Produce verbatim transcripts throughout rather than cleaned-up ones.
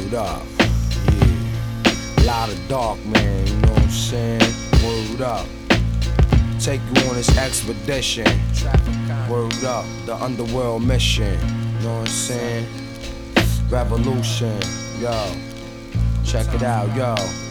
Word up, yeah. Lot of dark, man, you know what I'm saying? Word up. Take you on this expedition. Word up, the underworld mission. You know what I'm saying? Revolution, yo. Check it out, yo.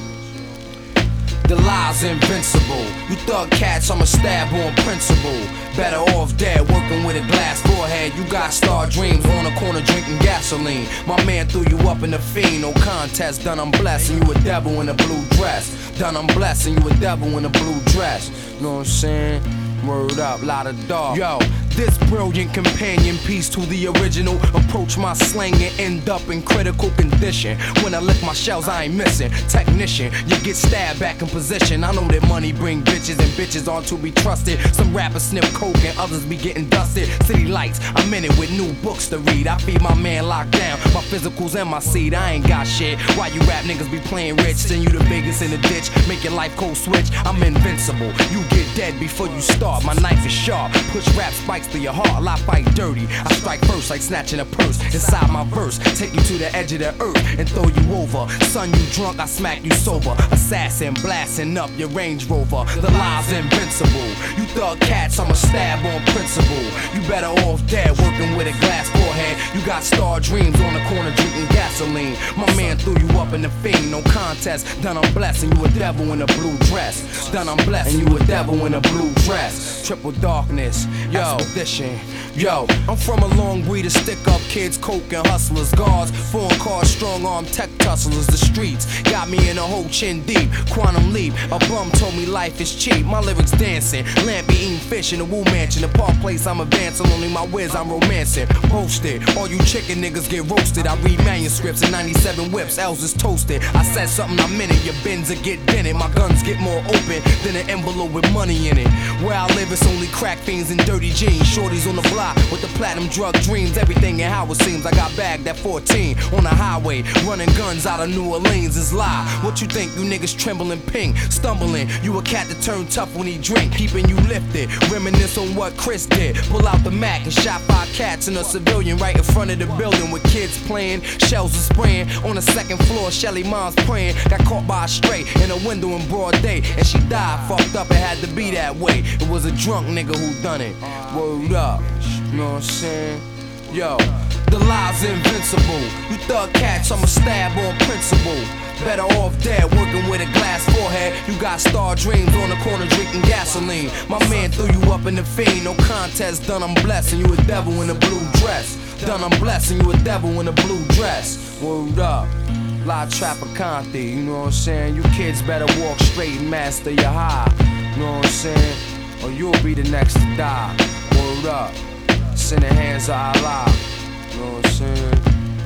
The lie's invincible. You thug cats, I'ma stab on principle. Better off dead, working with a glass forehead. You got star dreams on a corner drinking gasoline. My man threw you up in the fiend, no contest. Done I'm blessing you a devil in a blue dress. Done I'm blessing you a devil in a blue dress. You know what I'm saying? Word up, lot of dog. Yo, this brilliant companion piece to the original. Approach my slang and end up in critical condition. When I lick my shells, I ain't missing. Technician, you get stabbed back in position. I know that money bring bitches and bitches aren't to be trusted. Some rappers sniff coke and others be getting dusted. City lights, I'm in it with new books to read. I feed my man locked down, my physicals and my seed. I ain't got shit. Why you rap niggas be playing rich? Send you the biggest in the ditch, make your life code switch. I'm invincible, you get dead before you start. My knife is sharp, push rap spikes to your heart. I fight dirty, I strike first like snatching a purse. Inside my verse, take you to the edge of the earth and throw you over. Son, you drunk, I smack you sober. Assassin, blasting up your Range Rover. The lie's invincible. You thug cats, I'ma stab on principle. You better off dead, working with a glass forehead. You got star dreams on the corner drinking gasoline. My man threw you up in the fiend, no contest. Done I'm blessing you a devil in a blue dress. Done I'm blessing you a devil in a blue dress. Triple darkness, yo, expedition. Yo, I'm from a long breed of stick-up kids, coke and hustlers, guards, foreign cars, strong-arm tech tusslers. The streets got me in a whole chin deep. Quantum leap, a bum told me life is cheap. My lyrics dancing, lampy eating fish in the Woo Mansion. The park place I'm advancing, only my whiz I'm romancing. Boasted, all you chicken niggas get roasted. I read manuscripts in ninety-seven whips, L's is toasted. I said something, I'm in it, your bins will get dented. My guns get more open than an envelope with money in it. Where I live, it's only crack fiends and dirty jeans. Shorties on the block with the platinum drug dreams. Everything and how it seems. I got bagged at fourteen on the highway, running guns out of New Orleans is lie. What you think, you niggas trembling pink, stumbling? You a cat that turn tough when he drink, keeping you lifted. Reminisce on what Chris did. Pull out the Mac and shot five cats in a civilian right in front of the building with kids playing. Shells are spraying on the second floor. Shelly mom's praying. Got caught by a stray in a window in broad day, and she died fucked up. It had to be that way. It was a drunk nigga who done it. Word up. You know what I'm saying? Yo, the lie's invincible. You thug cats, I'ma stab on principle. Better off dead, working with a glass forehead. You got star dreams on the corner drinking gasoline. My man threw you up in the fiend, no contest. Done I'm blessing you a devil in a blue dress. Done I'm blessing you a devil in a blue dress. Word up. La Traficante, you know what I'm saying? You kids better walk straight and master your high. You know what I'm saying? Or you'll be the next to die. Word up. It's in the hands of Allah. You know what I'm saying?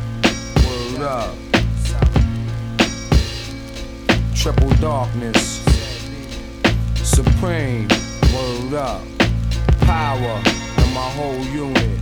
Word up. Triple darkness. Supreme. Word up. Power in my whole unit.